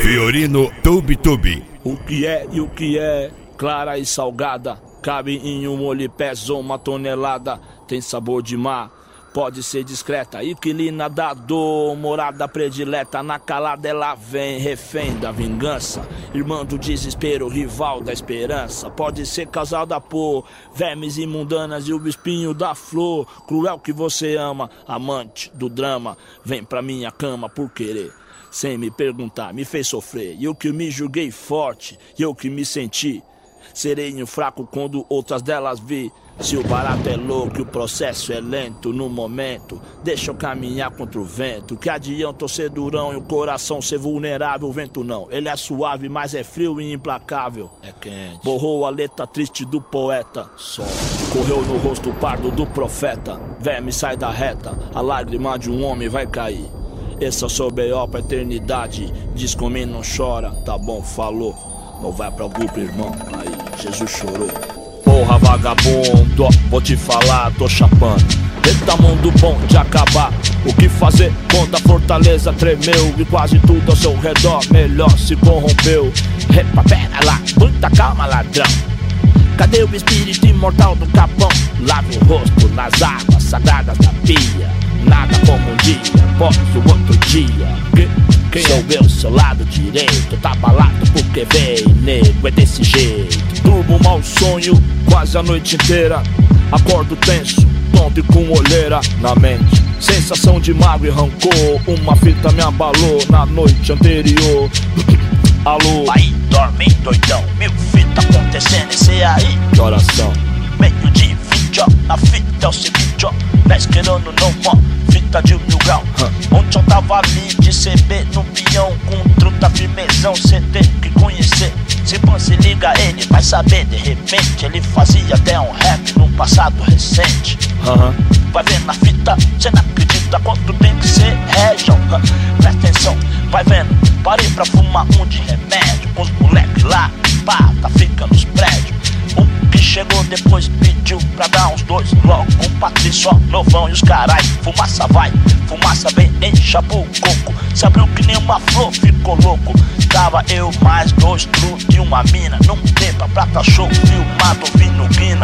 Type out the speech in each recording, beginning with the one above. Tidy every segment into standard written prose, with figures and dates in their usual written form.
Fiorino Tube Tube. O que é e o que é? Clara e salgada, cabe em um molho, pesa 1 tonelada. Tem sabor de mar, pode ser discreta, inquilina da dor, morada predileta. Na calada ela vem, refém da vingança, irmã do desespero, rival da esperança. Pode ser causada por vermes imundanas e o espinho da flor. Cruel que você ama, amante do drama, vem pra minha cama por querer, sem me perguntar, me fez sofrer. E eu que me julguei forte, e eu que me senti sereno fraco quando outras delas vi. Se o barato é louco e o processo é lento, no momento deixa eu caminhar contra o vento. Que adianta eu ser durão e o coração ser vulnerável? O vento não, ele é suave, mas é frio e implacável. É quente. Borrou a letra triste do poeta, sol correu no rosto pardo do profeta. Verme sai da reta, a lágrima de um homem vai cair. Esse é o seu B.O. pra eternidade. Diz comigo, não chora, tá bom, falou. Não vai pro grupo, irmão, aí Jesus chorou. Porra, vagabundo, vou te falar, tô chapando. Eita, mundo bom de acabar. O que fazer quando a fortaleza tremeu e quase tudo ao seu redor melhor se corrompeu? Epa, pera lá, muita calma, ladrão. Cadê o espírito imortal do capão? Lave o rosto nas águas sagradas da pia. Nada como um dia após o outro dia. Quem sou eu, seu lado direito? Tá abalado porque veio, nego, é desse jeito. Durmo mau sonho quase a noite inteira. Acordo tenso, tonto e com olheira na mente. Sensação de mágoa e rancor. Uma fita me abalou na noite anterior. Alô? Aí, dorme doidão, 1000 fitas acontecendo, esse aí. Que oração? Meio de 20, ó, na fita é o seguinte, ó. 10 querendo não, ó, fita de 1000 graus. Ontem eu tava ali de CB no peão, com truta firmezão, cê tem que conhecer. Se você liga ele, vai saber, de repente ele fazia até um rap num passado recente. Vai vendo na fita, cê não acredita quanto tem que ser région. Presta atenção, vai vendo, parei pra fumar um de remédio. Os moleques lá, pá, tá ficando nos prédios. Um que chegou depois pediu pra dar uns 2 logo. Com Patrício, novão e os carai. Fumaça vai, fumaça vem, encha o coco. Se abriu que nem uma flor, ficou louco. Tava eu mais 2 trus e uma mina. Num tempo prata show, filmado, vindo guina.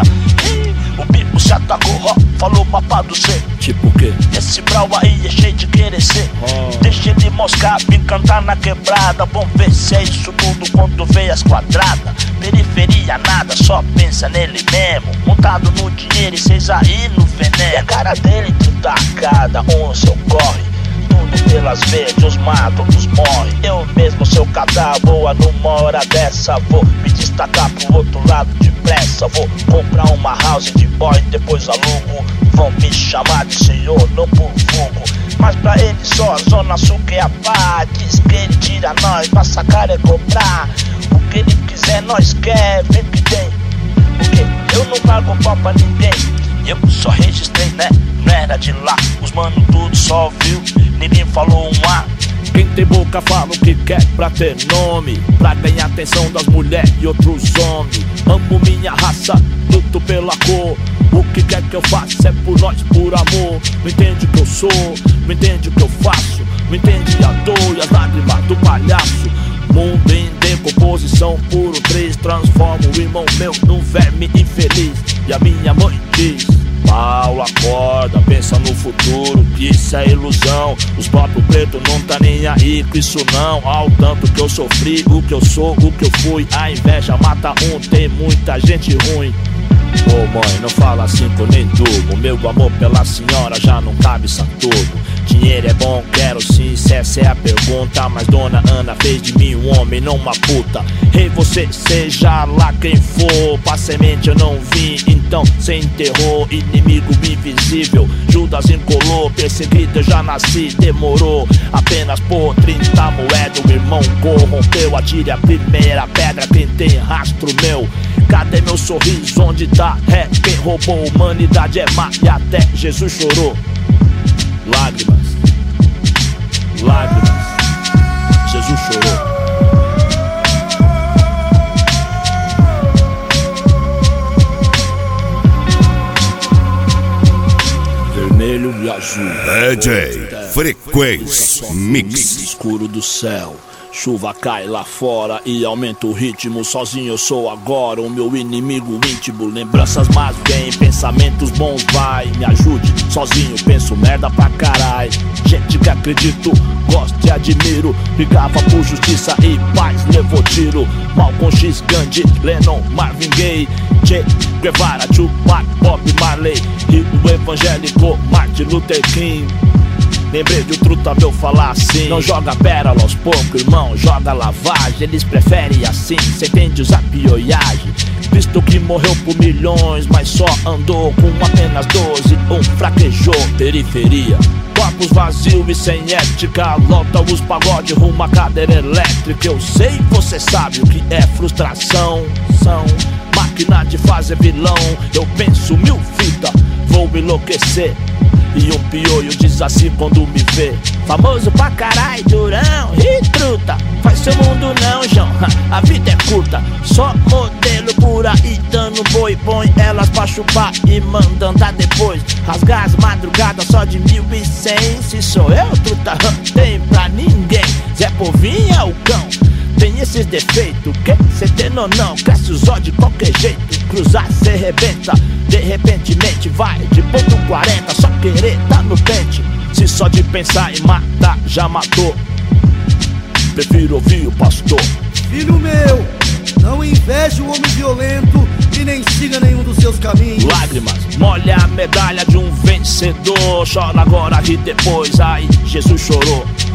O bico se atacou, ó, falou papado cê. Tipo o quê? Esse brau aí é cheio de querer ser. Deixa ele moscar, me cantar na quebrada. Vamos ver se é isso tudo quando vê as quadradas. Periferia nada, só pensa nele mesmo. Montado no dinheiro e cês aí no veneno. E a cara dele tacada, um seu corre. Tudo pelas verdes, os matam, os morre. Eu mesmo, seu cadáver, boa numa hora dessa. Vou me destacar pro outro lado depressa. Vou comprar uma house de boy, depois alugo. Vão me chamar de senhor, não por fogo. Mas pra ele só a zona sul que é a paz. Diz que ele tira nós, pra sacar é comprar. O que ele quiser nós quer, vem que tem. Porque eu não pago pau pra ninguém. Eu só registrei, né? Não era de lá. Os mano tudo só viu, ninguém falou um A. Quem tem boca fala o que quer pra ter nome, pra ganhar atenção das mulheres e outros homens. Amo minha raça, luto pela cor. O que quer que eu faça é por nós, por amor. Não entende o que eu sou, não entende o que eu faço. Não entende a dor e as lágrimas do palhaço. Mundo em decomposição, puro 3. Transforma o irmão meu num verme infeliz. E a minha mãe diz: Paulo, acorda, pensa no futuro, que isso é ilusão. Os próprios pretos não tá nem aí com isso não. Ao tanto que eu sofri, o que eu sou, o que eu fui. A inveja mata um, tem muita gente ruim. Ô mãe, não fala assim que eu nem durmo. Meu amor pela senhora já não cabe Saturno. Dinheiro é bom, quero sim, se essa é a pergunta. Mas dona Ana fez de mim um homem, não uma puta. Ei, você, seja lá quem for, pra semente eu não vim, então cê enterrou. Inimigo invisível, Judas encolou. Perseguido eu já nasci, demorou. Apenas por 30 moedas o irmão corrompeu. Atire a primeira pedra quem tem rastro meu. Cadê meu sorriso, onde tá? É, quem roubou a humanidade é má e até Jesus chorou. Lágrimas, lágrimas, Jesus chorou. Vermelho e azul. DJ Frequência Mix. Escuro do céu, chuva cai lá fora e aumenta o ritmo. Sozinho eu sou agora o meu inimigo íntimo. Lembranças más vêm, pensamentos bons vai. Me ajude, sozinho penso merda pra caralho. Gente que acredito, gosto e admiro. Brigava por justiça e paz, levou tiro. Malcolm X, Gandhi, Lennon, Marvin Gaye, Che Guevara, Tupac, Bob Marley e o evangélico Martin Luther King. Lembrei de um truta meu falar assim: não joga pérola aos poucos, irmão, joga lavagem. Eles preferem assim, cê entende usar pioiagem. Cristo que morreu por milhões, mas só andou com apenas 12, fraquejou. Periferia, corpos vazios e sem ética. Lota os pagode rumo à cadeira elétrica. Eu sei, você sabe o que é frustração. São máquina de fazer vilão. Eu penso mil fitas, vou enlouquecer. E um pioio diz assim quando me vê: famoso pra carai, durão, e truta. Faz seu mundo não, João, a vida é curta. Só modelo por aí dando boi. Põe elas pra chupar e manda andar depois. Rasgar as madrugadas só de 1100. Se sou eu, truta, tem pra ninguém. Zé Povinho é o cão, tem esses defeitos, que cê tem ou não? Cresce os olhos de qualquer jeito. Cruzar cê rebenta, de repentemente vai de ponto 40, só querer tá no pente. Se só de pensar em matar já matou, prefiro ouvir o pastor. Filho meu, não inveje o homem violento e nem siga nenhum dos seus caminhos. Lágrimas, molha a medalha de um vencedor. Chora agora, ri depois, ai, Jesus chorou.